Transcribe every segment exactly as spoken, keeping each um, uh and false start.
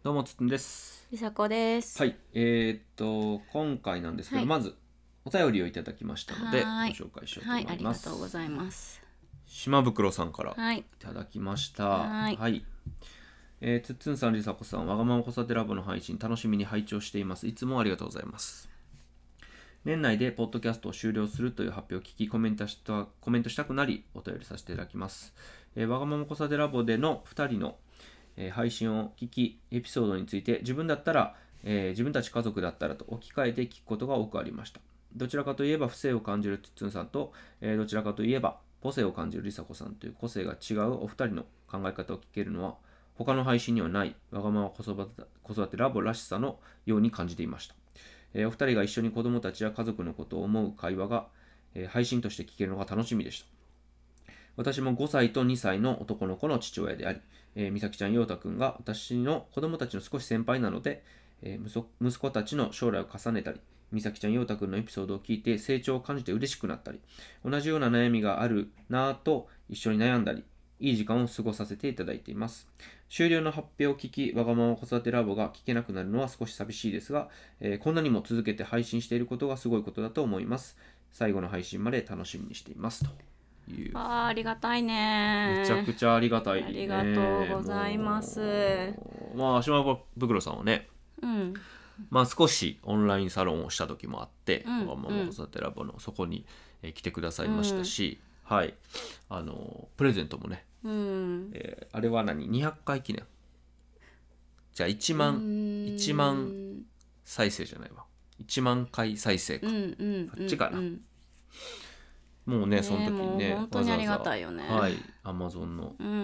どうもつつんです。 りさこです。 はい、えー、っと今回なんですけど、 はい、 まずお便りをいただきましたのではい、 ご紹介しようとはい、あり思います。 がとうございます。 島袋さんからいはい、 ただきました。 はい、 はい、えー、つっつんさん、りさこさん、わがまま子育てラボの配信楽しみに拝聴しています。いつもありがとうございます。年内でポッドキャストを終了するという発表を聞きコメントしたコメントしたくなりお便りさせていただきます。えー、わがまま子育てラボでのふたりのえー配信を聞き、エピソードについて自分だったら、えー自分たち家族だったらと置き換えて聞くことが多くありました。どちらかといえば不正を感じるつっつんさんと、えーどちらかといえば母性を感じるりさこさんという個性が違うお二人の考え方を聞けるのは他の配信にはないわがまま子育て子育てラボらしさのように感じていました。えーお二人が一緒に子供たちや家族のことを思う会話が、えー配信として聞けるのが楽しみでした。私もごさいとにさいの男の子の父親であり、えー、美咲ちゃん、陽太くんが私の子供たちの少し先輩なので、えー息子たちの将来を重ねたり、美咲ちゃん、陽太くんのエピソードを聞いて成長を感じて嬉しくなったり、同じような悩みがあるなぁと一緒に悩んだり、いい時間を過ごさせていただいています。終了の発表を聞き、わがまま子育てラボが聞けなくなるのは少し寂しいですが、えーこんなにも続けて配信していることがすごいことだと思います。最後の配信まで楽しみにしています。という。 あー、ありがたいめちゃね。 くちゃありがたいね。 ありがとうございます。 もうまあ島袋さんはね、 うん、 まあ少しオンラインサロンをした時もあって、 うん、 わがまま子育てラボのそこにえー来てくださいましたうん、 し、はい、あのプレゼントもね、 うん、 えーあれは何にひゃっかい記念。じゃあ1 う万1万ん、 再生じゃないわ。いちまん回再生か。 うん、うん、 あっちかな。 うん、 もうね、そのね、 時にね、 もう本当にありがたいよね。 わざわざ、はい、Amazon のうん、うん、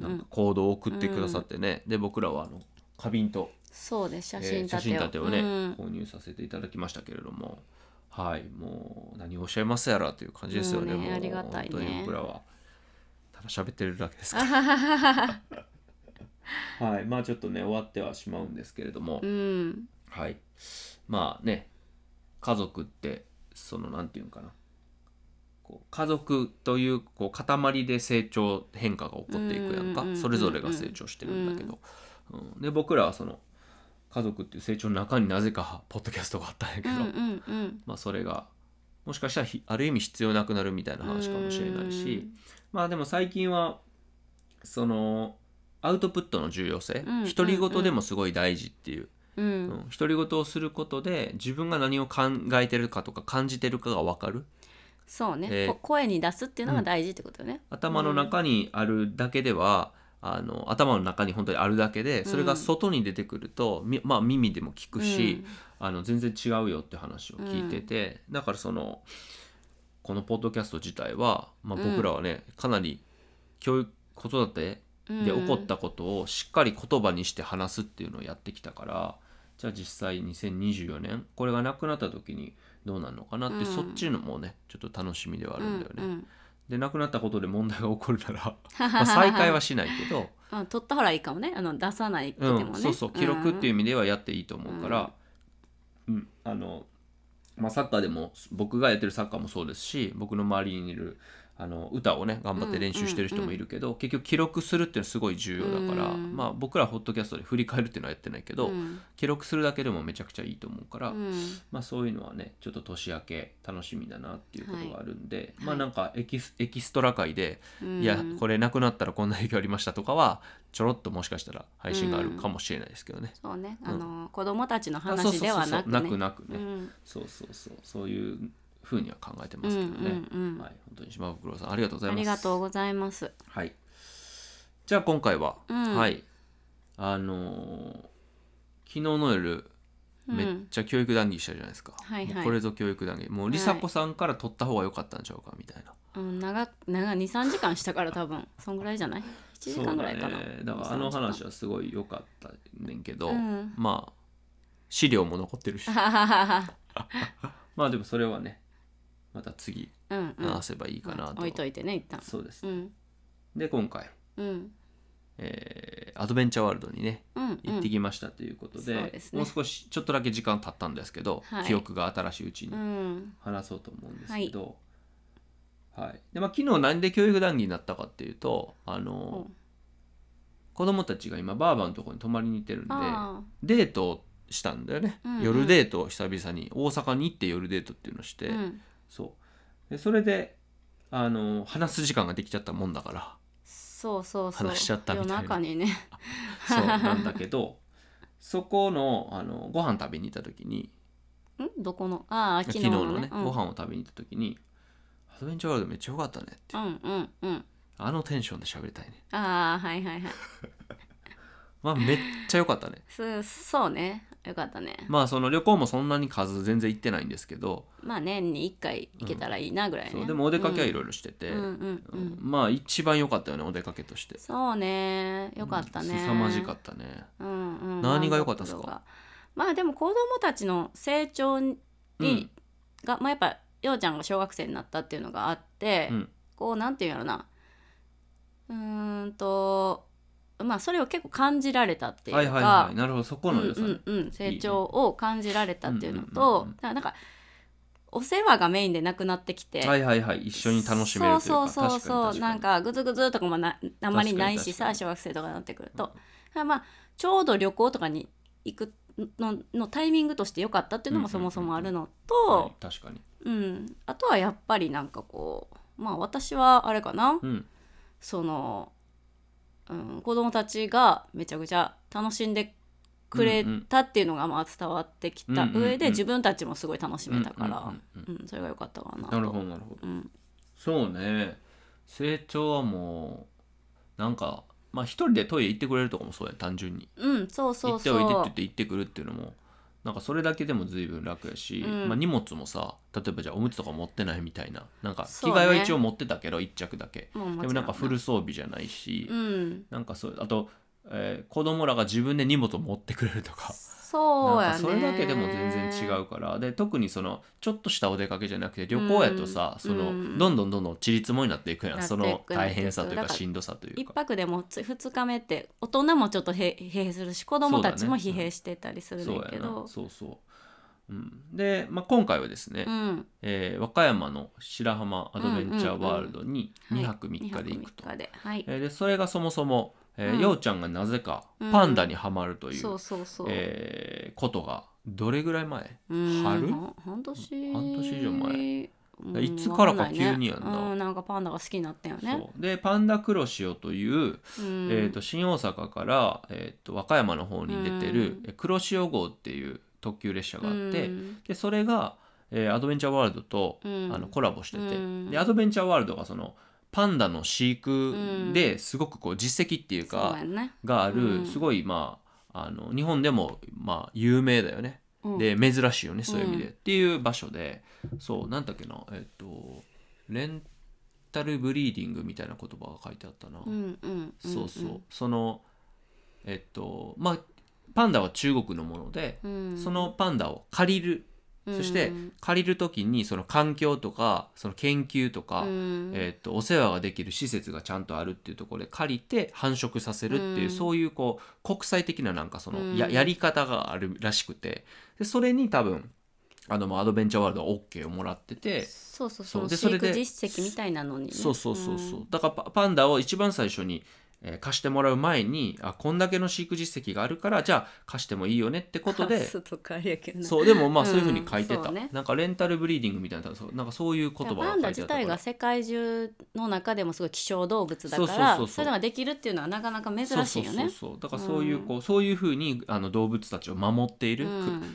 なんかうん、 コードを送ってくださってね、で僕らはあの花瓶と、 そうです、写えー真立てを。 写真立てをうねん、 購入させていただきましたけれども、はい、もう何をおっしゃいますやらという感じですよね。もうもうね、ありがたいね。 本当に僕らはただ喋ってるだけですかあはははは。 らはい、まあちょっとね終わってはしまうんですけれども、 うん、 はい、まあね、家族ってそのなんていうんかな、こう家族というこう塊で成長変化が起こっていくやんか。それぞれが成長してるんだけど、うん、で僕らはその家族っていう成長の中になぜかポッドキャストがあったんやけど、 うん、うん、うん、 まあそれがもしかしたらある意味必要なくなるみたいな話かもしれないし、まあでも最近はそのアウトプットの重要性、 うん、 独り言でもすごい大事っていう、 うん、 うん、独り言をすることで自分が何を考えてるかとか感じてるかが分かる。 そうね、 でこ声に出すっていうのが大事ってことよね。 頭の中にあるだけでは、あの頭の中に本当にあるだけでそれが外に出てくると、みまあ、耳でも聞くし、あの全然違うよって話を聞いてて、だからそのこのポッドキャスト自体は、まあ、僕らはね、かなり教育子育てで起こったことをしっかり言葉にして話すっていうのをやってきたから、じゃあ実際にせんにじゅうよねんこれがなくなった時にどうなるのかなって、そっちのもねちょっと楽しみではあるんだよね。 うんうん、 でなくなったことで問題が起こるならまあ再開はしないけど、 あ、取った方がいいかもね、あの出さないくてもね、 うん、そうそう記録っていう意味ではやっていいと思うから、うんあのまあ、サッカーでも僕がやってるサッカーもそうですし、僕の周りにいるあの歌をね頑張って練習してる人もいるけど、結局記録するっていうのはすごい重要だから、まあ、僕らはホットキャストで振り返るっていうのはやってないけど、記録するだけでもめちゃくちゃいいと思うから、まあ、そういうのはねちょっと年明け楽しみだなっていうことがあるんで、まあなんかエキス、エキストラ回で、いやこれなくなったらこんな影響ありましたとかはちょろっともしかしたら配信があるかもしれないですけどね。 そうね、あの子供たちのあそうそう話でそうそうはなくね、 なくなくね、そうそうそうそういうふうには考えてますけどね、はい、本当に島袋さんありがとうございます。 ありがとうございます。 はい、じゃあ今回は、 うんはいあのー昨日の夜めっちゃ教育談義したじゃないですか、 はいはいもうこれぞ教育談義、もう梨紗子さんから取った方が良かったんちゃうかみたいな、 うん、長長にさんじかんしたから多分そんぐらいじゃない、いちじかんぐらいかな。 そうだね、だからあの話はすごい良かったねんけど、 うんまあ資料も残ってるしまあでもそれはねまた次うんうん、 話せばいいかなと、 置いといてね一旦。 そうです、 うんで今回、 うんえーアドベンチャーワールドにねうん行ってきましたということで、 そうですねもう少しちょっとだけ時間経ったんですけど、 はい記憶が新しいうちにうん話そうと思うんですけど、はいでまあ、昨日なんで教育談義になったかっていうと、あのうん子供たちが今ばあばのところに泊まりに行ってるんであデートをしたんだよね、 うんうん、 夜デートを久々に大阪に行って夜デートっていうのをして、 うん、 そうでそれであの話す時間ができちゃったもんだからそうそうそう話しちゃったみたいな夜中にねそうなんだけどそこのあのご飯食べに行った時にんどこのああ昨昨日のね、 日のね、うん、 ご飯を食べに行った時にアドベンチャーワールドめっちゃ良かったねって、 うんうんうんあのテンションで喋りたいね。 ああはいはいはいまあめっちゃ良かったね。 そ, そうねよかったね。 まあその旅行もそんなに数全然行ってないんですけど、 まあ年にいっかい行けたらいいなぐらいね、 うん、そうでもお出かけはいろいろしてて、 うんうんうんうん、 まあ一番良かったよねお出かけとして。 そうねよかったね、 うん、凄まじかったね、 うんうん、 何が良かったですか。 まあでも子供たちの成長に、うん、がまあやっぱようちゃんが小学生になったっていうのがあって、うん、こうなんていうんやろなうーんとまあそれを結構感じられたっていうか、はいはいはい、 なるほどそこの良さ、ね、 うんうんうん、成長を感じられたっていうのと、だからなんかお世話がメインでなくなってきて、 はいはいはい一緒に楽しめるというか、 そうそうそうそうなんかグズグズとかも なあんまりないしさ小学生とかになってくると、うん、まあちょうど旅行とかに行くののタイミングとして良かったっていうのもそもそもあるのと、 うんうんうんはい、確かに、 うん、あとはやっぱりなんかこうまあ私はあれかな、うん、そのうん、子供たちがめちゃくちゃ楽しんでくれたっていうのがまあ伝わってきた上で自分たちもすごい楽しめたからそれが良かったかなと。 なるほどなるほど、うん、そうね成長はもうなんかまあ一人でトイレ行ってくれるとかもそうや単純に、 うん、そうそうそう行っておいでって言って行ってくるっていうのもなんかそれだけでも随分楽やし、うんまあ、荷物もさ例えばじゃあおむつとか持ってないみたいななんか着替えは一応持ってたけどいっ着だけ、でもなんかフル装備じゃないし、うん、なんかそうあと、えー、子供らが自分で荷物を持ってくれるとかそうやね、 なんかそれだけでも全然違うからで特にそのちょっとしたお出かけじゃなくて旅行やとさ、うん、その、うん、どんどんどんどんちりつもになっていくやんその大変さというかしんどさというかいっぱくでもふつかめって大人もちょっと疲弊するし子供たちも疲弊してたりするんだけど、 そうそう、うん、で、まあ、今回はですね、うんえー、和歌山の白浜アドベンチャーワールドににはくみっかで行くと、で、はいえー、でそれがそもそもえーうん、ようちゃんがなぜかパンダにはまるという、うんそうそうそうえー、ことがどれぐらい前、うん、春半年半年以上前、うん、いつからか急にやんな、 ねうん、なんかパンダが好きになったよね。 そうでパンダ黒潮という、うんえー、と新大阪から、えー、と和歌山の方に出てる、うん、黒潮号っていう特急列車があって、うん、でそれが、えー、アドベンチャーワールドと、うん、あのコラボしてて、うん、でアドベンチャーワールドがそのパンダの飼育ですごくこう実績っていうか、うん、があるすごいまああの日本でもまあ有名だよね、うん、で珍しいよねそういう意味で、うん、っていう場所でそうなんだっけなえっとレンタルブリーディングみたいな言葉が書いてあったな、うんうん、そうそう、うん、そのえっとまあパンダは中国のもので、うん、そのパンダを借りるそして借りる時にその環境とかその研究とか、うんえー、とお世話ができる施設がちゃんとあるっていうところで借りて繁殖させるっていう、うん、そういうこう国際的ななんかその や,、うん、やり方があるらしくてでそれに多分あのアドベンチャーワールドは OK をもらっててそうそうそうでそれで飼育実績みたいなのにねそうそうそうそう、うん、だから パ, パンダを一番最初にえー、貸してもらう前にあこんだけの飼育実績があるからじゃあ貸してもいいよねってことでそうでもまあそういうふうに書いてた、うんね、なんかレンタルブリーディングみたいななんかそういう言葉が書いてあったからパンダ自体が世界中の中でもすごい希少動物だからそういうのができるっていうのはなかなか珍しいよね。 そうそうそうそうだからそういうこう、うん、そういうふうにあの動物たちを守っている、うん、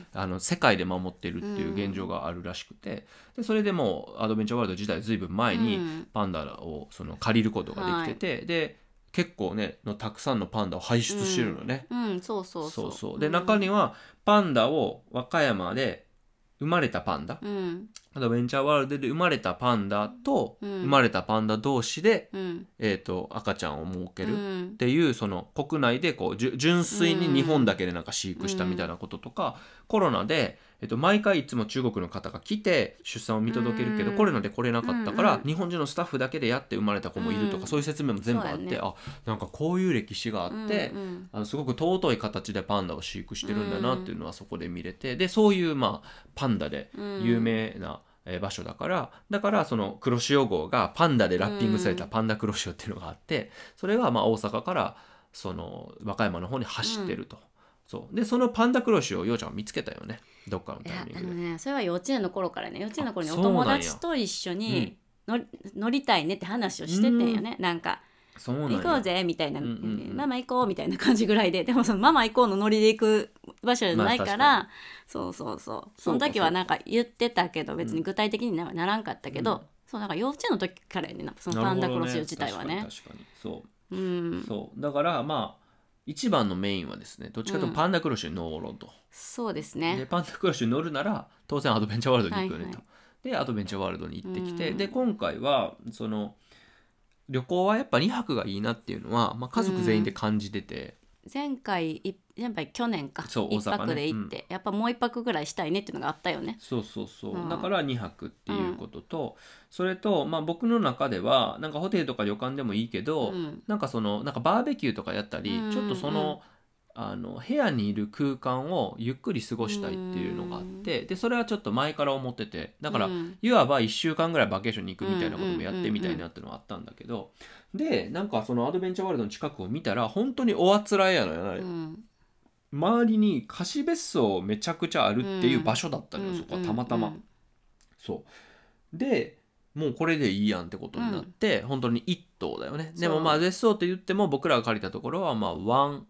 あの世界で守っているっていう現状があるらしくてでそれでもうアドベンチャーワールド自体ずいぶん前にパンダをその借りることができてて、うん、で結構ねのたくさんのパンダを輩出してるのね、 うん、うん、そうそうそうそうそうで、うん、中にはパンダを和歌山で生まれたパンダ、うん、アドベンチャーワールドで生まれたパンダと生まれたパンダ同士で、うんえー、と赤ちゃんを設けるっていう、うん、その国内でこう純粋に日本だけでなんか飼育したみたいなこととか、うん、コロナで、えー、と毎回いつも中国の方が来て出産を見届けるけど、うん、コロナで来れなかったから、うん、日本人のスタッフだけでやって生まれた子もいるとか、うん、そういう説明も全部あって、ね、あなんかこういう歴史があって、うんうん、あのすごく尊い形でパンダを飼育してるんだなっていうのはそこで見れてでそういうまあパンダで有名な、うん場所だからだからその黒潮号がパンダでラッピングされたパンダ黒潮っていうのがあってそれがまあ大阪からその和歌山の方に走ってると、うん、そうでそのパンダクロシをようちゃんは見つけたよね、どっかのタイミングで。いやあのね、それは幼稚園の頃からね、幼稚園の頃にお友達と一緒に乗 り,、うん、乗りたいねって話をしててんよね、うん、なんかそうなん行こうぜみたいな、うんうんうん、ママ行こうみたいな感じぐらいで、でもそのママ行こうのノリで行く場所じゃないから、まあ、そうそうそうその時はなんか言ってたけど別に具体的にならんかったけど、うん、そうなんか幼稚園の時からやね、そのパンダクロシ自体はね。 確かにそう、うん、そうだからまあ一番のメインはですね、どっちかというとパンダクロシに乗ろうと、うん、 そうですね。 でパンダクロシに乗るなら当然アドベンチャーワールドに行くよねと、はいはい、でアドベンチャーワールドに行ってきて、うん、で今回はその旅行はやっぱにはくがいいなっていうのは、まあ、家族全員で感じてて、 うん、前回やっぱり去年かいっぱくで行って、ね、うん、やっぱもういっぱくぐらいしたいねっていうのがあったよね。 そうそうそう、うん、だからにはくっていうことと、うん、それと、まあ、僕の中ではなんかホテルとか旅館でもいいけど、うん、なんかそのなんかバーベキューとかやったり、うん、ちょっとその、うんあの部屋にいる空間をゆっくり過ごしたいっていうのがあって、でそれはちょっと前から思ってて、だからいわばいっしゅうかんぐらいバケーションに行くみたいなこともやってみたいなっていうのがあったんだけど、でなんかそのアドベンチャーワールドの近くを見たら本当におあつらえやのよね、うん、周りに貸別荘めちゃくちゃあるっていう場所だったのよ、うん、そこはたまたま、うん、そうでもうこれでいいやんってことになって、うん、本当に一棟だよね。でもまあ別荘って言っても僕らが借りたところはまあワン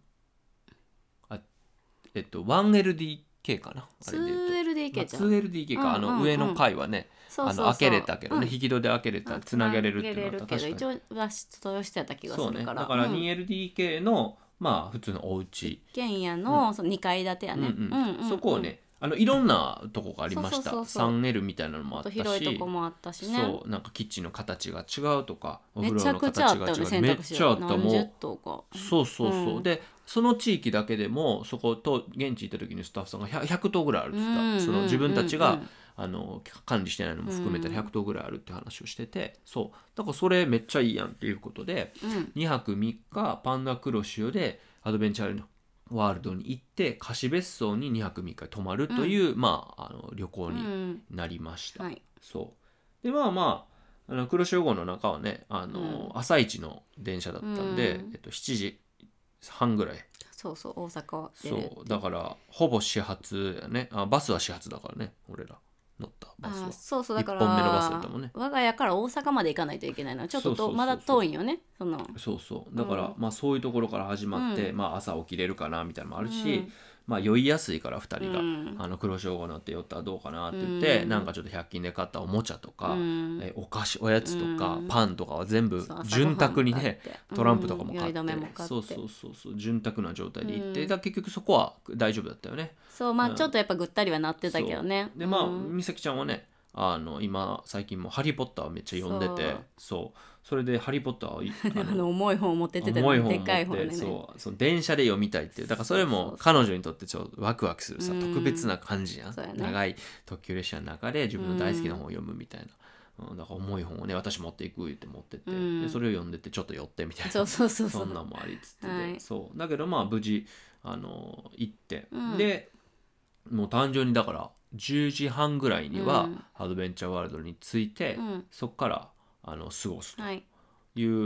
えっと、ワンエルディーケー かな、あれで言うとツーエルディーケー じゃん、 まあ、ツーエルディーケー か、うんうんうん、あの上の階はね、あの開けれたけどね、うん、引き戸で開けれた、つなげれるっていうのは確かに一応和室としてやった気がするから、そうね、 だから ツーエルディーケー の、まあ普通のお家一軒家の、うん、そのにかい建てやね、うんうんうんうん、 そこをねあのいろんなとこがありました。そうそうそうそう スリーエル みたいなのもあったし、 広いとこもあったしね、 そうなんかキッチンの形が違うとかお風呂の形が違う、めちゃくちゃあったよね、選択肢がめっちゃあった、もう何十棟か、そうそうそう、うん、でその地域だけでもそこと現地行った時にスタッフさんが ひゃく棟ぐらいあるって言った、うんうんうんうん、その自分たちがあの管理してないのも含めたらひゃく棟ぐらいあるって話をしてて、そうだからそれめっちゃいいやんっていうことで、うん、にはくみっかパンダクロシオでアドベンチャーワールドに行って貸別荘ににはくみっか泊まるという、うん、まあ、あの旅行になりました、うんはい、そうでまあまああの黒潮号の中はねあの、うん、朝一の電車だったんで、うんえっと、しちじはんぐらい、 そうそう大阪はそうだからほぼ始発やね、あバスは始発だからね、俺ら乗ったバスは。 あそうそうだからいっぽんめのバスだったもんね。 我が家から大阪まで行かないといけないのはちょっととまだ遠いよね、そのそうそうだから、うん、まあそういうところから始まって、うん、まあ朝起きれるかなみたいなのもあるし、うんまあ酔いやすいからふたりが、うん、あの黒潮号乗って酔ったらどうかなって言って、うん、なんかちょっとひゃく均で買ったおもちゃとか、うん、えお菓子おやつとか、うん、パンとかは全部潤沢にね、トランプとかも買って、うん、買ってそうそうそうそう潤沢な状態で行って、うん、だ結局そこは大丈夫だったよね。 そうまあちょっとやっぱぐったりはなってたけどね。 でまあ美咲ちゃんはねあの今最近もハリーポッターめっちゃ読んでて、そうそれでハリーポッターをあの重い本を持ってってたの、でかい本でね、 そうその電車で読みたいっていう、だからそれも彼女にとってちょっとワクワクするさ、特別な感じやん、ね、長い特急列車の中で自分の大好きな本を読むみたいな、うん、だから重い本をね私持っていくって持ってって、でそれを読んでてちょっと寄ってみたいな、そうそうそうそうそんなんもありつつで、はい、そうだけどまあ無事あの行って、うん、でもう単純にだからじゅうじはんぐらいにはアドベンチャーワールドに着いて、うん、そこからあの過ごすという、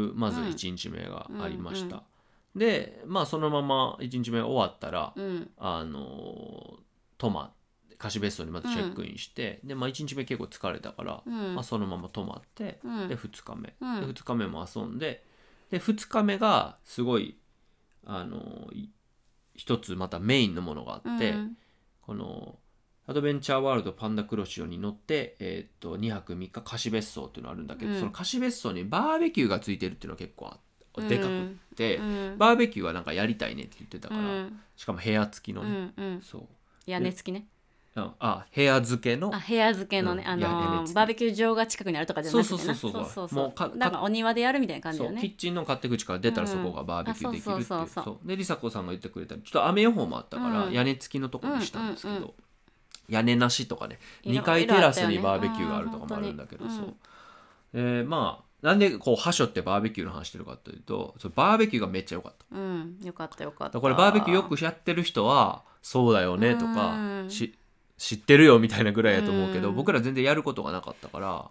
はい、まずいちにちめがありました、うんうん、でまあそのままいちにちめ終わったら、うん、あの泊ま貸別荘にまずチェックインして、うん、でまあいちにちめ結構疲れたから、うんまあ、そのまま泊まって、うん、でふつかめ、うん、でふつかめも遊んで、でふつかめがすごいあの一つまたメインのものがあって、うん、このアドベンチャーワールドパンダクロシオに乗って、えー、っとにはくみっか貸別荘っていうのがあるんだけど、うん、その貸別荘にバーベキューがついてるっていうのが結構でかくって、うん、バーベキューはなんかやりたいねって言ってたから、うん、しかも部屋付きのね、うんうん、そう屋根付きね、 あ部屋付けのあ部屋付けのね、うん、あのー、バーベキュー場が近くにあるとかじゃなくてな、そうそうそうそうそうもうかなんかお庭でやるみたいな感じだよね。 そうキッチンの勝手口から出たらそこがバーベキューできるっていう、そうそうそうでりさこさんが言ってくれたちょっと雨予報もあったから、うん、屋根付きのとこにしたんですけど、うんうんうん、屋根なしとかねにかいテラスにバーベキューがあるとかもあるんだけど、そう、うんえー、まあなんでこうはしょってバーベキューの話してるかというと、そバーベキューがめっちゃ良かった、 うん、よかったよかった。 これバーベキューよくやってる人はそうだよねとか、うん、し知ってるよみたいなぐらいやと思うけど、うん、僕ら全然やることがなかったから、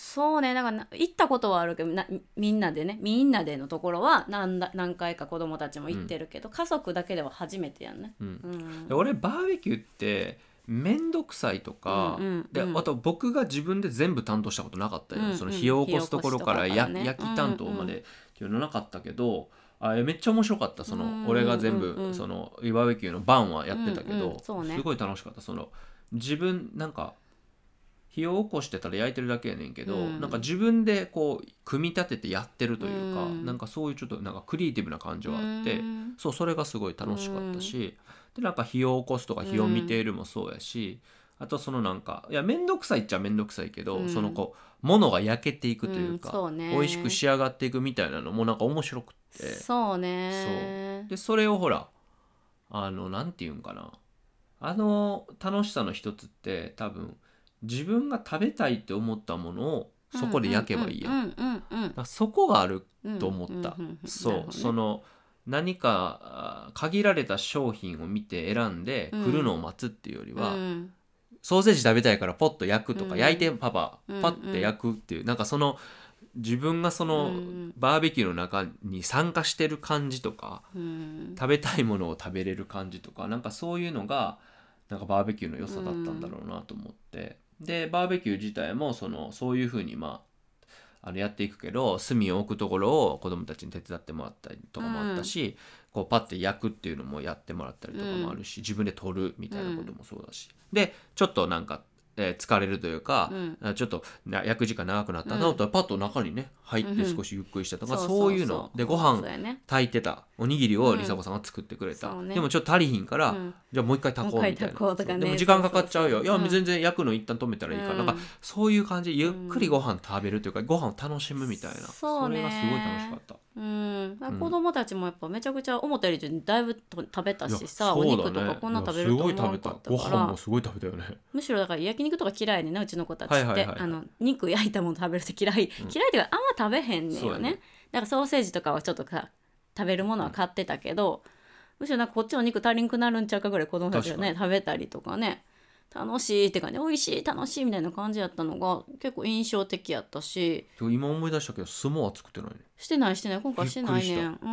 そうね、だから行ったことはあるけどな、みんなでねみんなでのところは 何, だ何回か子供たちも行ってるけど、うん、家族だけでは初めてやんね、 うんうん、俺バーベキューってめんどくさいとか、うんうんうん、であと僕が自分で全部担当したことなかったよ、うんうん、その火を起こすところからや、ね、焼き担当までっていうのなかったけど、あれめっちゃ面白かった。その俺が全部、うんうんうん、そのバーベキューの晩はやってたけど、うんうんね、すごい楽しかった。その自分なんか火を起こしてたら焼いてるだけやねんけど、うん、なんか自分でこう組み立ててやってるというか、うん、なんかそういうちょっとなんかクリエイティブな感じはあって、うん、そうそれがすごい楽しかったし、うん、でなんか火を起こすとか火を見ているもそうやし、うん、あとそのなんかいやめんどくさいっちゃめんどくさいけど、うん、そのこう物が焼けていくというか、うん、ね、美味しく仕上がっていくみたいなのもなんか面白くって、 そうね、 そうでそれをほらあのなんていうんかな、あの楽しさの一つって多分自分が食べたいって思ったものをそこで焼けばいいやん。そこがあると思った。そう、その何か限られた商品を見て選んで来るのを待つっていうよりは、うん、ソーセージ食べたいからポッと焼くとか、うん、焼いてパパパッて焼くっていう、なんかその自分がそのバーベキューの中に参加してる感じとか、うん、食べたいものを食べれる感じとか、なんかそういうのがなんかバーベキューの良さだったんだろうなと思って、うん、でバーベキュー自体もそのそういう風にまああのやっていくけど、炭を置くところを子どもたちに手伝ってもらったりとかもあったし、うん、こうパッて焼くっていうのもやってもらったりとかもあるし、うん、自分で取るみたいなこともそうだし、でちょっとなんかえー、疲れるというか、うん、ちょっと焼く時間長くなったなと、うん、パッと中にね入って少しゆっくりしたとか、うん、そういうのでご飯炊いてたおにぎりをりさこさんが作ってくれた、うんね、でもちょっと足りひんから、うん、じゃあもう一回炊こうみたいな、ね、でも時間かかっちゃうよ、そうそうそう、いや全然焼くの一旦止めたらいいから、うん、なんかそういう感じでゆっくりご飯食べるというか、ご飯を楽しむみたいな、それがすごい楽しかった。 うん、子供たちもやっぱめちゃくちゃ思ったよりだいぶ食べたしさ、ね、お肉とかこんな食べると思わなかったから、 ご飯もすごい食べたよね。 むしろだから焼肉とか嫌いねんなうちの子たちって、はいはいはいはい、あの肉焼いたもの食べると嫌い、うん、嫌いっていうかあんま食べへんねんよね。だからソーセージとかはちょっとか食べるものは買ってたけど、うん、むしろなんかこっちの肉足りんくなるんちゃうかぐらい子供たちがね食べたりとかね、楽しいって感じ、美味しい楽しいみたいな感じやったのが結構印象的やったし、 今思い出したけど相撲は作ってないね。 してないしてない今回してないねん。うん、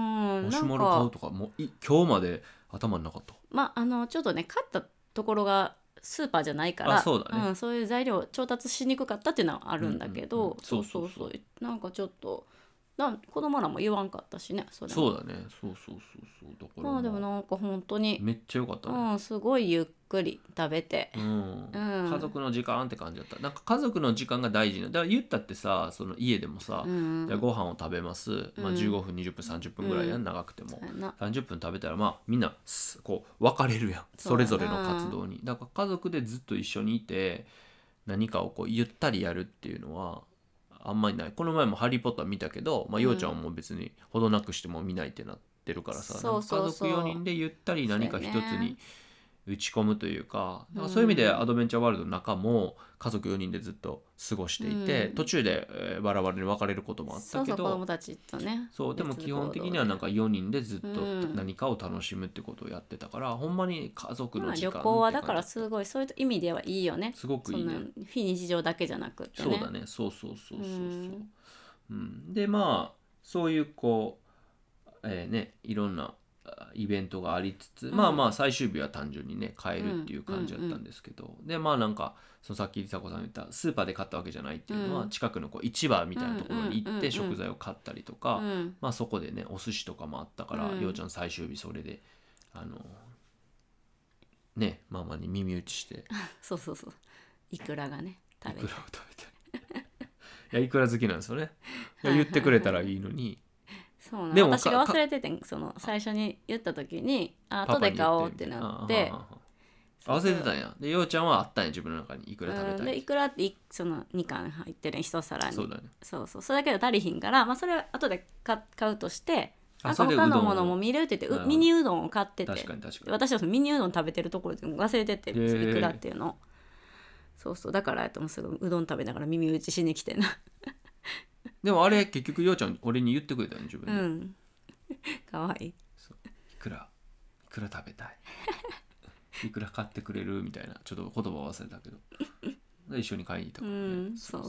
マシュマロ買うとかもう今日まで頭になかった。 まああのちょっとね買ったところがスーパーじゃないから、 そうだね、 うん、そういう材料調達しにくかったっていうのはあるんだけど、うんうんうん、そうそうそう、なんかちょっとな子供らも言わんかったしね、それそうだね、そうそうそうそう、だからまあでもなんか本当にめっちゃ良かったね、 うん、すごいゆっくり食べて、 うんうん、家族の時間って感じだった。なんか家族の時間が大事な、だから言ったってさ、その家でもさ、うん、じゃあご飯を食べます、まあ、じゅうごふんにじゅっぷんさんじゅっぷんぐらいやん、長くても、うん、さんじゅっぷん食べたらまあみんなこう分かれるやん、それぞれの活動に。だから家族でずっと一緒にいて何かをこうゆったりやるっていうのはあんまりない。この前もハリーポッター見たけど、まあ、ようちゃんも別にほどなくしても見ないってなってるからさ、うん、なんか家族よにんでゆったり何か一つに打ち込むというか、だからそういう意味でアドベンチャーワールドの中も家族よにんでずっと過ごしていて、うん、途中で、えー、バラバラに分かれることもあったけど、そうそう子供たちとね、 そうでも基本的にはなんかよにんでずっと何かを楽しむってことをやってたから、うん、ほんまに家族の時間、まあ、 旅行はだからすごいそういう意味ではいいよね。 すごくいいね。 そんな非日常だけじゃなくってね。 そうだね、そうそうそうそうそう、うんうん、でまあそういうこう、えー、ねいろんなイベントがありつつ、うん、まあまあ最終日は単純にね買えるっていう感じだったんですけど、うんうんうん、でまあなんかそのさっきりさこさん言ったスーパーで買ったわけじゃないっていうのは、うん、近くのこう市場みたいなところに行って食材を買ったりとか、うんうんうん、まあそこでねお寿司とかもあったから、うん、ようちゃん最終日それであのねママに耳打ちしてそうそうそう、イクラがね食べて、 イクラを食べたりいやイクラ好きなんですよね。いや言ってくれたらいいのにそうなでも私が忘れててん、その最初に言った時にあ後で買おうってなって、 忘れてたんや。でようちゃんはあったんや自分の中にイクラ食べたい、うん、 でイクラってそのにかん入ってる一皿に、 そうだね、 そうそう、それだけで足りひんから、まあ、それは後で買うとして、なんか他のものも見るって言ってミニうどんを買ってて、 確かに確かに私はそのミニうどん食べてるところで忘れてて、イクラっていうの、そうそう、だからやともうすぐうどん食べながら耳打ちしに来てなでもあれ結局ようちゃん俺に言ってくれたよね自分で、 うんかわいい。 いくらいくら食べたいいくら買ってくれるみたいな、ちょっと言葉忘れたけど一緒に買いに行ったからね、 うん、そうそう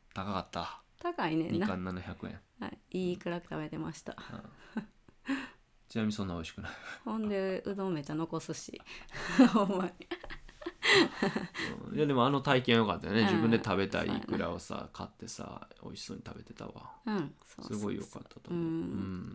高かった。 高いねんな。 に貫ななひゃくえん、 はい、いいくら食べてました、 うん、ちなみにそんな美味しくないほんでうどんめっちゃ残すしほんまにいやでもあの体験良かったよね、 うん、 自分で食べたいイクラをさ買ってさ美味しそうに食べてたわ、 うん、そうそうそう、 すごい良かったと思う、 うんうん、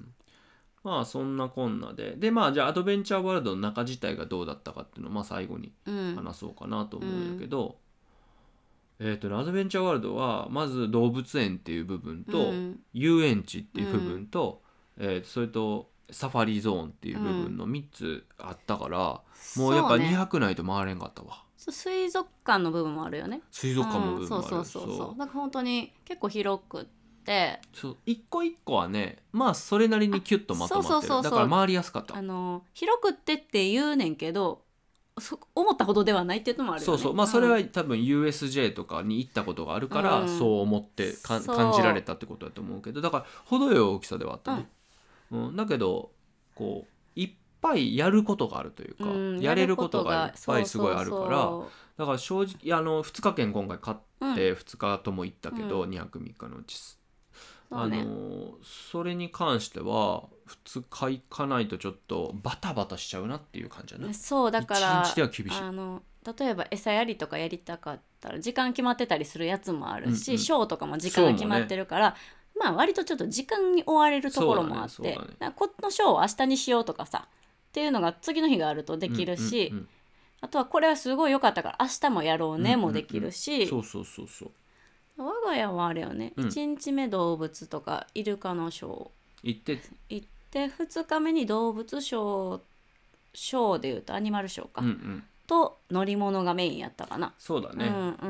まあそんなこんなででまあじゃあアドベンチャーワールドの中自体がどうだったかっていうのをまあ最後に話そうかなと思うんやけど、うん、えっとねアドベンチャーワールドはまず動物園っていう部分と、うん、遊園地っていう部分と、うんえー、それとサファリゾーンっていう部分のみっつあったから、うん、もうやっぱにひゃくないと回れんかったわ。 水族館の部分もあるよね。 水族館の部分もある、 うん、そうそうそうそう。なんか本当に結構広くってそう一個一個はねまあそれなりにキュッとまとまってる。そうそうそうそう、だから回りやすかった。 あの広くってって言うねんけどそ思ったほどではないっていうのもあるよね。 そうそうまあそれは多分 ユーエスジェー とかに行ったことがあるから、うん、そう思ってか感じられたってことだと思うけどだから程よい大きさではあったね、うんうん、だけどこういっぱいやることがあるというか、うん、やれることがいっぱいすごいあるから、そうそうそうだから正直あのふつかけん今回買ってふつかとも行ったけど、うん、にはくみっかのうちあのそれに関してはふつか行かないとちょっとバタバタしちゃうなっていう感じだね。 そうだからいちにちでは厳しい。 あの例えば餌やりとかやりたかったら時間決まってたりするやつもあるし、うんうん、ショーとかも時間が決まってるから、ね、まあ割とちょっと時間に追われるところもあって、ねね、このショーを明日にしようとかさっていうのが次の日があるとできるし、うんうんうん、あとはこれはすごい良かったから明日もやろうねもできるし、うんうんうん、 そうそうそうそう我が家はあれよね、うん、いちにちめ動物とかイルカのショー行って行ってふつかめに動物ショーショーでいうとアニマルショーか、うんうん、と乗り物がメインやったかな。 そうだね、 うんうんうん、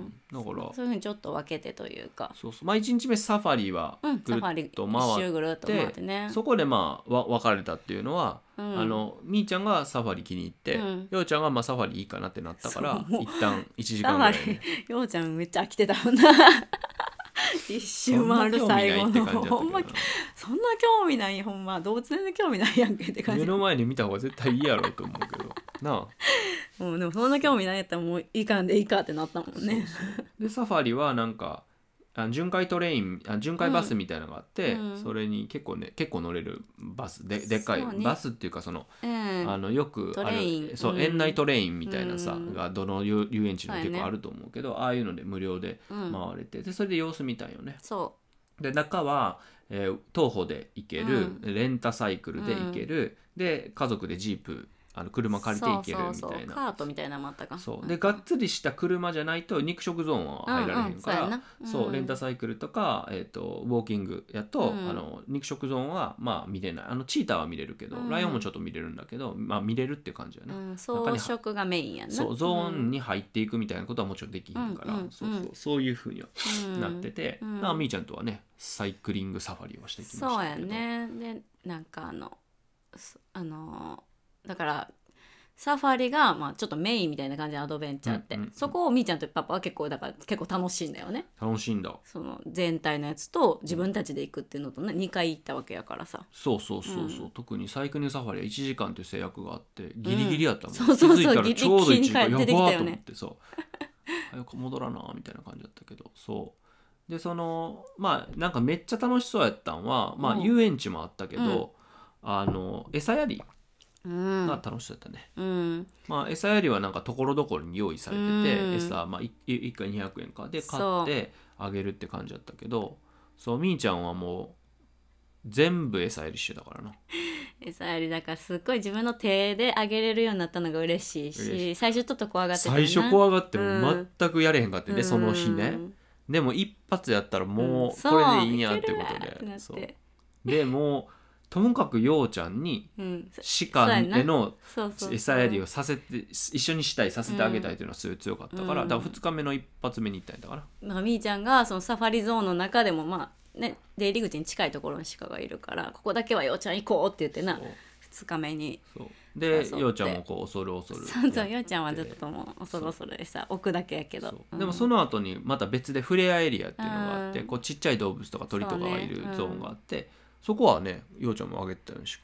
だからそういうふうにちょっと分けてというかそうそうまあいちにちめサファリはぐるっと回って、うん、一周ぐるっと回ってねそこでまあわ別れたっていうのは、うん、あのみーちゃんがサファリ気に入って、うん、ようちゃんがまあサファリいいかなってなったから一旦いちじかんぐらい、ね、 ようちゃんめっちゃ飽きてたもんな一周回る最後のほんまそんな興味ないほんま動物全然興味ないやんけって感じ。 目の前に見た方が絶対いいやろと思うけどなあもうでもそんな興味ないやったらもういいかんでいいかってなったもんね。 そうそうでサファリはなんかあ巡回トレインあ巡回バスみたいなのがあって、うん、それに結構ね結構乗れるバスででっかい、ね、バスっていうかその、うん、あのよくあるそう、うん、園内トレインみたいなさ、うん、がどの遊園地にも結構あると思うけど、ね、ああいうので無料で回れて、でそれで様子見たんよね。 そうで中は、えー、徒歩で行ける、レンタサイクルで行ける、で家族でジープあの車借りて行けるみたいな。 そうそうそうカートみたいなのもあったか。 そうでがっつりした車じゃないと肉食ゾーンは入られへんから、うんうん、そう、うん、レンタサイクルとか、えー、とウォーキングやと、うん、あの肉食ゾーンはまあ見れない。あのチーターは見れるけど、うん、ライオンもちょっと見れるんだけど、まあ、見れるって感じやね、うん、 装飾がメインやな。 そうゾーンに入っていくみたいなことはもちろんできひんから、うんうんうん、そうそうそういうふうにはなってて、うんうん、みーちゃんとはねサイクリングサファリをしてきましたけど。 そうやね。でなんかあのあのだからサファリが、まあ、ちょっとメインみたいな感じのアドベンチャーって、うんうんうん、そこをみーちゃんとパパは結構だから結構楽しいんだよね。 楽しいんだ。 その全体のやつと自分たちで行くっていうのとねにかい行ったわけやからさ。 そうそうそうそう、うん、特にサイクリングサファリはいちじかんという制約があってギリギリやったもん、 うん、そうそうそう気づいたらちょうどいちじかんギリギリに帰ってきたよね。 やばーと思ってさ早く戻らなみたいな感じだったけどそうでそのまあなんかめっちゃ楽しそうやったんは、まあ、遊園地もあったけど、うん、あの餌やりが楽しそうだったね、うんまあ、餌やりはなんかところどころに用意されてて、うん、餌、まあ、いっかいにひゃくえんかで買ってあげるって感じだったけどそうみーちゃんはもう全部餌やりしてたからな。 餌やりだからすっごい自分の手であげれるようになったのが嬉しいし嬉しい最初ちょっと怖がってたな。 最初怖がっても全くやれへんかってね、うん、その日ね。でも一発やったらもうこれでいいんやってことで、うん、そうでもうともかくようちゃんに鹿への餌やりをさせて一緒にしたいさせてあげたいというのはすごい強かったから、うん、だからふつかめの一発目に行ったんだから。 なんかみーちゃんがそのサファリゾーンの中でもまあね出入り口に近いところに鹿がいるからここだけはようちゃん行こうって言ってなふつかめにそうでようちゃんもこう恐る恐るそうそうようちゃんはずっともう恐る恐るさ置くだけやけど、 うん、でもその後にまた別でフレアエリアっていうのがあって、うん、こうちっちゃい動物とか鳥とかがいるゾーンがあって そ,、ね、そこはねようちゃんもあげてたよねしっかり。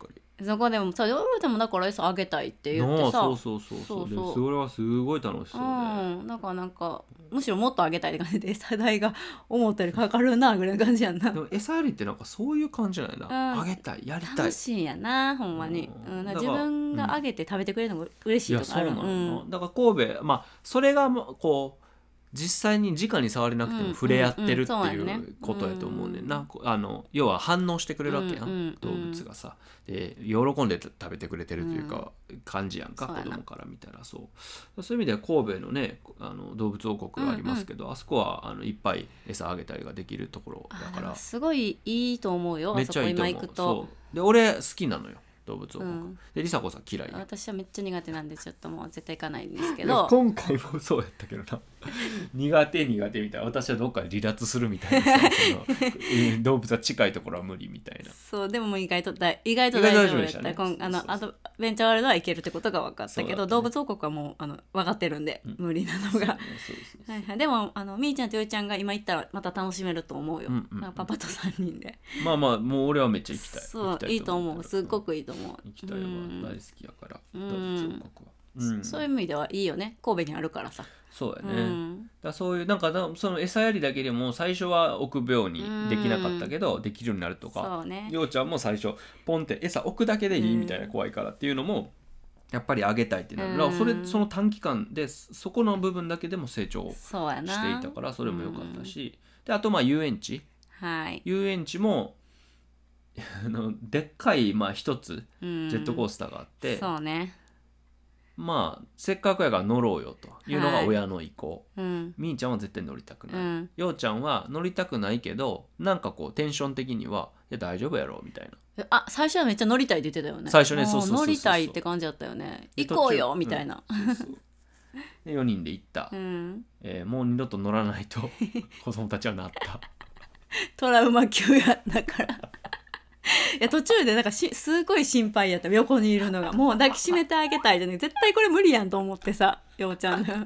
そこでもさ、夜でもだから餌あげたいって言ってさ、 そうそうそうそう、でそれはすごい楽しそうで、 うん、だからなんかむしろもっとあげたいって感じで、餌代が思ったよりかかるなぐらいの感じやんな。 でも餌やりってなんかそういう感じじゃないな、 うんあげたいやりたい楽しいんやなほんまに、 ううんん、だだからから自分があげて食べてくれるのも嬉しいいやそうとかあるの。 なのよな、 うんだから神戸まあそれがもうこう実際に直に触れなくても触れ合ってるってうんうんうんいそうやねうことやと思うねんな、あの要は反応してくれるわけやん、 うんうんうん動物がさで喜んで食べてくれてるというか、感じやんか、 そうやな子供から見たらそうそういう意味では神戸のねあの動物王国がありますけど、あそこはあのいっぱい餌あげたりができるところだかあらすごいいいと思うよ。 めっちゃいいと思う。 あそこ今行くとそうで俺好きなのよ動物王国、 うんで梨紗子さん嫌いや私はめっちゃ苦手なんでちょっともう絶対行かないんですけいやど、 今回もそうやったけどな苦手苦手みたいな、私はどっかで離脱するみたいなさそのえー動物は近いところは無理みたいな。 そうでももう意外とだ意外と意外大丈夫やったと大丈夫でしたねこんあのそうそうそうアドベンチャーワールドは行けるってことが分かったけど、 そうだったね動物王国はもうあの分かってるんで、無理なのが、 そうそうそうはいはい、でもあのみーちゃんとよいちゃんが今行ったらまた楽しめると思うよ、 うんうんなんかパパとさんにんで。 まあまあもう俺はめっちゃ行きたい。 そう行きたいいと思う、すっごくくいいと思う。 行きたいわ、 うん大好きやからうん動物王国は、うん、 そういう意味ではいいよね、神戸にあるからさ。 そうやね、 うんだからそういうなんかなその餌やりだけでも最初は臆病にできなかったけど、できるようになるとか、 そうねようちゃんも最初ポンって餌置くだけでいいみたいな、怖いからっていうのもやっぱりあげたいってなる、だからそれその短期間でそこの部分だけでも成長そうやなしていたからそれも良かったし、であとまあ遊園地はい遊園地もあのでっかいまあ一つジジェットコースターがあって、 そうねまあせっかくやから乗ろうよというのが親の意向、 うんみーちゃんは絶対乗りたくない、 うんようちゃんは乗りたくないけどなんかこうテンション的にはいや大丈夫やろみたいな、 えあ最初はめっちゃ乗りたいって言ってたよね。 最初ねもそうそうそうそう乗りたいって感じだったよね。 で行こうよ途中みたいな、 そうそうでよにんで行った、 うん、 えーもう二度と乗らないと子供たちはなったトラウマ級やったからいや途中でなんかしすごい心配やった、横にいるのがもう抱きしめてあげたいじゃね絶対これ無理やんと思ってさ、ようちゃんが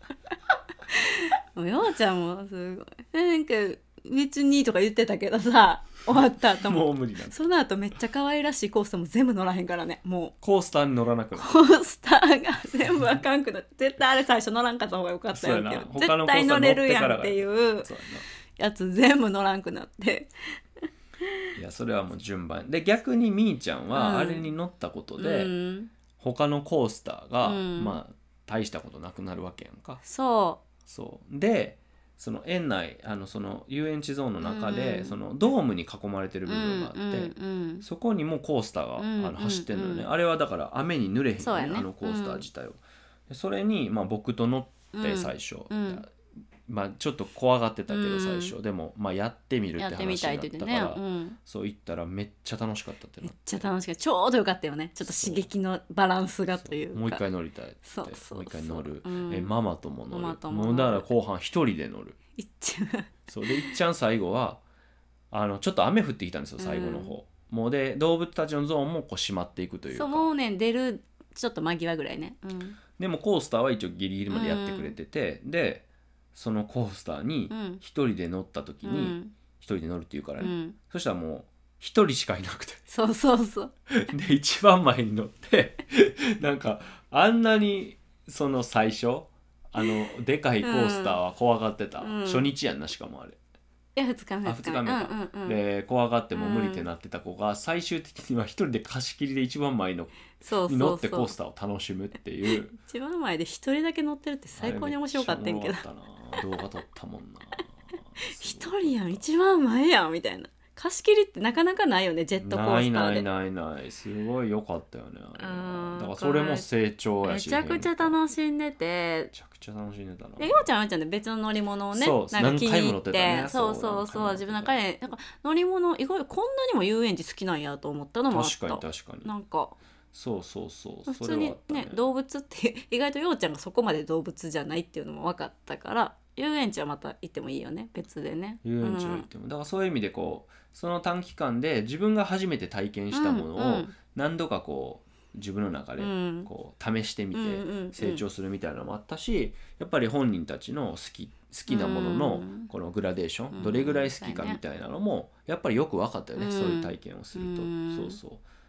もうようちゃんもすごいなんか別にとか言ってたけどさ、終わった後ももう無理なんだ、 その後めっちゃ可愛らしいコースターも全部乗らへんからね、もうコースターに乗らなくなるコースターが全部あかんくなって絶対あれ最初乗らんかった方がよかったよっていう、 そうやな他の絶対乗れるやんっていうそうややつ全部乗らんくなってないやそれはもう順番で、逆にみーちゃんはあれに乗ったことで、 うん他のコースターが、 うんまあ大したことなくなるわけやんか。 そそうでその園内あのその遊園地ゾーンの中で、 うんそのドームに囲まれてるう部分があって、 うんうんそこにもコースターが、 うんあの走ってるのよね、 うんあれはだから雨に濡れへんよね、 そうやねあのコースター自体を、でそれに、まあ、僕と乗って最初、 うんまあ、ちょっと怖がってたけどうん最初、でも、まあ、やってみるってやってみ話たいってになったから、 言ってね、うん、 そう言ったらめっちゃ楽しかったってなめっちゃ楽しかった、ちょうどよかったよね、ちょっと刺激のバランスがというか、 もう一回乗りたいってそうそうそうもう一回乗る、 うんえママとも乗るママとも乗るもうだから後半一人で乗るいっちゃそうでいっちゃん最後はあのちょっと雨降ってきたんですよ最後の方、もうで動物たちのゾーンもこう閉まっていくというか、 そうもうね出るちょっと間際ぐらいね、うんでもコースターは一応ギリギリまでやってくれてて、でそのコースターにうん一人で乗った時にうん一人で乗るっていうからね、 うん、 そしたらもう一人しかいなくてそうそうそうで一番前に乗ってなんかあんなにその最初あのでかいコースターは怖がってた、 うん初日やんなしかもあれ、 いやふつかめあふつかめか、 うんうんうん、 で怖がっても無理ってなってた子が最終的には一人で貸し切りで一番前のそうそうそうに乗ってコースターを楽しむっていう一番前で一人だけ乗ってるって最高に面白かったんやけど、 あれめっちゃおもろかったな動画撮ったもんな一人やん一番前やんみたいな、貸し切りってなかなかないよね、ジェットコースターで。 ないないないないすごい良かったよねあれうんだからそれも成長やしめちゃくちゃ楽しんでてめ、ちゃくちゃ楽しんでたなでようちゃんはようちゃんで別の乗り物をねそうなんか気に入っ何回も乗っててたねそうそそううそう何回も乗ってた自分の中でなんか乗り物意外とこんなにも遊園地好きなんやと思ったのもあった。 確かに確かになんかそうそうそう普通にね動物って意外とようちゃんがそこまで動物じゃないっていうのも分かったから、遊園地はまた行ってもいいよね別でね。 遊園地は行っても、だからそういう意味でこうその短期間で自分が初めて体験したものをうんうん何度かこう自分の中でうんこう試してみてうんうんうん成長するみたいなのもあったし、やっぱり本人たちの好き好きなもののうんこのグラデーショうんンどれぐらい好きかみたいなのもやっぱりよく分かったよね、 うんそういう体験をすると、 うんそうそう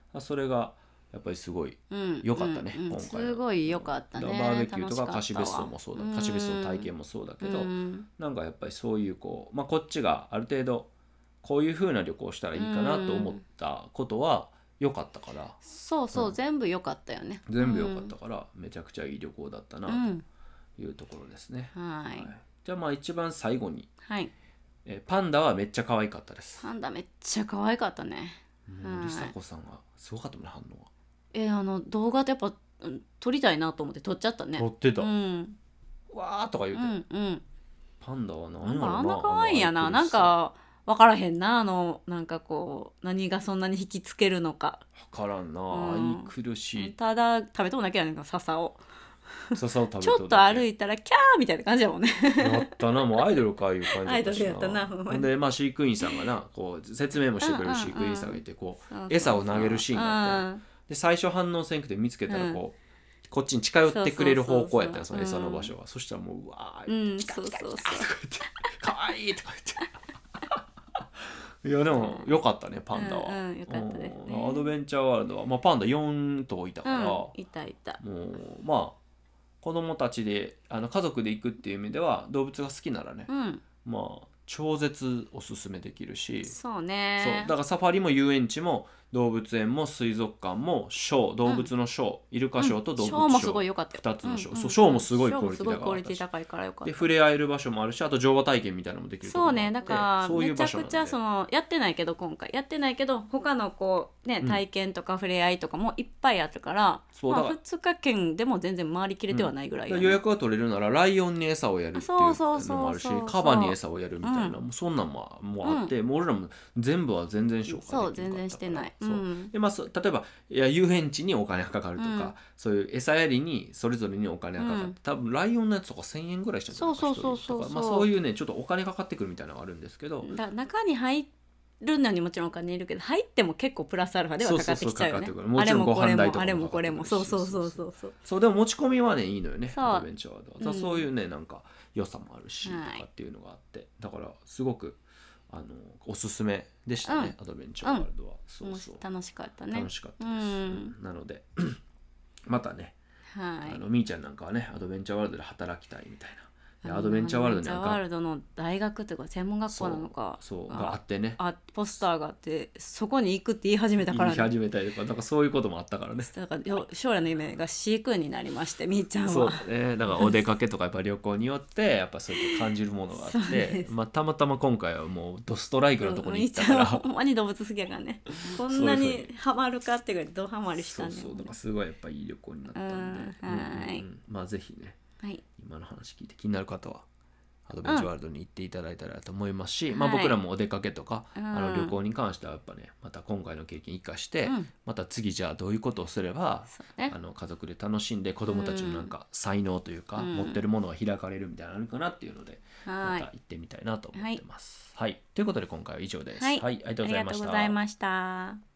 それがやっぱりすごい良かったね、 うんうんうん、 今回すごい良かったね。 バーベキューとか貸別荘もそうだ、貸別荘体験もそうだけど、 うん、 なんかやっぱりそういうこう、まあ、こっちがある程度こういう風な旅行をしたらいいかなと思ったことは良かったから、 そうそう、うん、全部良かったよね。 全部良かったから、めちゃくちゃいい旅行だったなというところですね、 うん、はい、はい、 じゃあまあ一番最後に、 はい、 えパンダはめっちゃ可愛かったです。 パンダめっちゃ可愛かったね。 もうりさこさんがすごかったもんね、反応が。 えー、あの動画でやっぱ、うん、撮りたいなと思って撮っちゃったね。 撮ってた、 うん、 わーとか言うて、 うんうん、 パンダは何やろな、あんな可愛いんやな。なんか分からへんな、あのなんかこう何がそんなに引きつけるのか分からんな、 うん、 愛くるしい。 ただ食べとんだけやねんか、笹を笹を食べとちょっと歩いたらキャーみたいな感じやもんねやったな、もうアイドルかいう感じだったしな。 アイドルやったな。 ほんで、まあ、飼育員さんがなこう説明もしてくれる飼育員さんがいて、こう餌を投げるシーンがあって、で最初反応せんくて見つけたらこう、うん、こっちに近寄ってくれる方向やったよ、その餌の場所は。そしたらもううわー、うん、来た来た来たとか言ってかわいいとか言っていやでもよかったね、パンダは、 うんうん、よかったですね。 アドベンチャーワールドは、まあ、パンダよん頭いたから、うん、 いたいた。 もうまあ子供たちであの家族で行くっていう意味では動物が好きならね、 うん、 まあ超絶おすすめできるし、 そうね、 そうだからサファリも遊園地も動物園も水族館もショー、動物のショー、うん、イルカショーと動物ショー、 ショーもすごい良かったよ。 ふたつのショー、 うんうん、 そうショーもすごいクオリティ高かったし、高いから良かった。 で触れ合える場所もあるし、あと乗馬体験みたいなのもできるところもあって、 そうね、だからそういうめちゃくちゃそのやってないけど今回やってないけど他のこうね、体験とか触れ合いとかもいっぱいあるから、 そうだからまあ、ふつかけんでも全然回りきれてはないぐらい、ね、 うん、予約が取れるならライオンに餌をやるっていうのもあるし、カバに餌をやるみたいな、うん、もうそんなんももあって、うん、もう俺らも全部は全然紹介できなかったから、 そう全然してない、 そう、 うん、 でまあ、例えばいや遊園地にお金がかかるとか、うん、そういう餌やりにそれぞれにお金がかかって、うん、多分ライオンのやつとかせんえんぐらいしたんじゃないか、 そうそうそうそう、 まあ、そういうねちょっとお金かかってくるみたいなのがあるんですけど、 だ中に入るのにもちろんお金いるけど入っても結構プラスアルファではかかってきちゃうよね。 もちろんご飯代とかもあれもこれもそうそうそうそうそうそうでも持ち込みはねいいのよね、アドベンチャーワールドは、 うん、 そういうねなんか良さもあるし、 はい、 とかっていうのがあって、だからすごくあのおすすめでしたね、うん、アドベンチャーワールドは、うん、そうそう楽しかったね。 楽しかったです、 うんうん、なのでまたね、 はい、 あのみーちゃんなんかはねアドベンチャーワールドで働きたいみたいな、アドベンチャーワールドなんかワールドの大学というか専門学校なのかそうそうがあってね、 あポスターがあってそこに行くって言い始めたからね、 言い始めたりとかなんかそういうこともあったからね。 だから将来の夢が飼育員になりまして、みーちゃんはそうね、だからお出かけとかやっぱ旅行によってやっぱそういう感じるものがあって、まあ、たまたま今回はもうドストライクのところに行ったから、 ほんまに動物好きやからねこんなにハマるかっていうぐらいドハマりしたんだよね。 そうそうだからすごいやっぱいい旅行になったんで、 うんはい、 うんうん、まあぜひね、 はい、 今の話聞いて気になる方はアドベンチャーワールドに行っていただいたらと思いますし、 うん、 まあ、僕らもお出かけとか、 はい、 あの旅行に関してはやっぱねまた今回の経験生かして、うん、また次じゃあどういうことをすれば、ね、あの家族で楽しんで子どもたちのなんか才能というか、うん、持ってるものが開かれるみたいなのあるかなっていうので、うん、また行ってみたいなと思ってます、はいはい、ということで今回は以上です、 はい、 はい、ありがとうございました。 ありがとうございました。